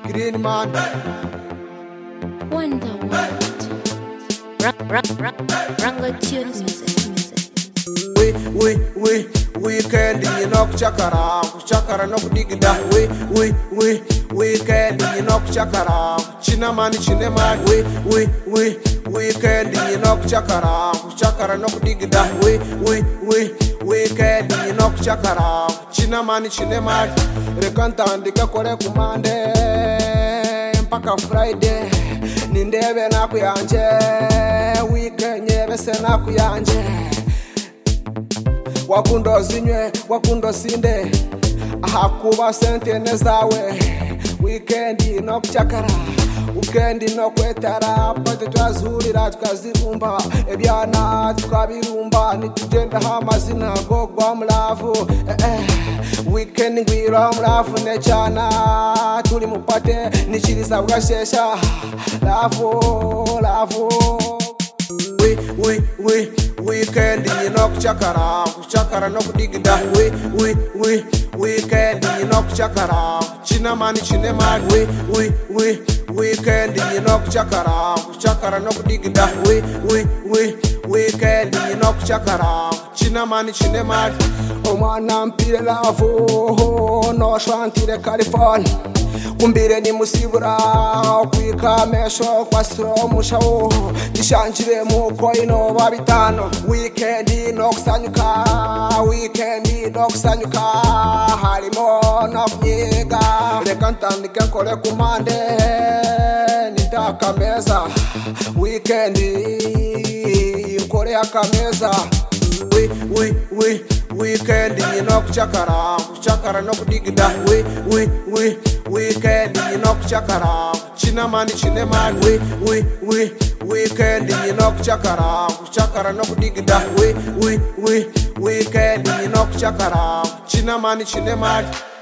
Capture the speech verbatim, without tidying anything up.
Green man. Wonder World. Rang, rang, rang, Rango Tunes music, music. We, we, we, weekend you knock chakara, chakara no digda. We, we, we, weekend you knock chakara, chinamani chineman. We, we, we, weekend you knock chakara, chakara no digda. We, we, we, weekend you knock chakara, chinamani chineman. Rekanta ndika kore kumande, mpaka Friday. Nindebe na kuyanje, weekend nyebe se na kuyanje. Wakundo zinywe, wakundo sinde, hakuba sentene zawe. Weekendi no kuchakara, weekendi no kwetara. Pate twazurira tukazirumba, ebyana tukabirumba. Nitugenda hamazina go gwa mulavu. eh, eh. Weekendi ngwira mulavu nechana. Tuli mupate nichiriza bugashesha. Lavu, lavu. We, we, we, weekend you knock chakara, chakara no digda. We, we, we, weekend you knock chakara, chinamani chineman. We, we, we, weekend you knock chakara, chakara no digda. We, we, we, weekend you knock chakara, chinamani chineman. Omwana mpire lavo, no shantire California. Kumbire ni musibura, kwika mesho kwa siro mushawo. Nishanjire muko ino babitano. Weekendi no kusanyuka, weekendi no kusanyuka. Harimo no kunyiga. Reka ntandike nkore kumande, nitaka meza. Weekendi nkore akameza. We, we, we, weekend you knock chakara, chakara no digda. We, we, we, weekend you knock chakara, chinamani chineman. We, we, we, weekend you knock chakara, chakara no digda. We, we, we, weekend you knock chakara, chinamani chineman.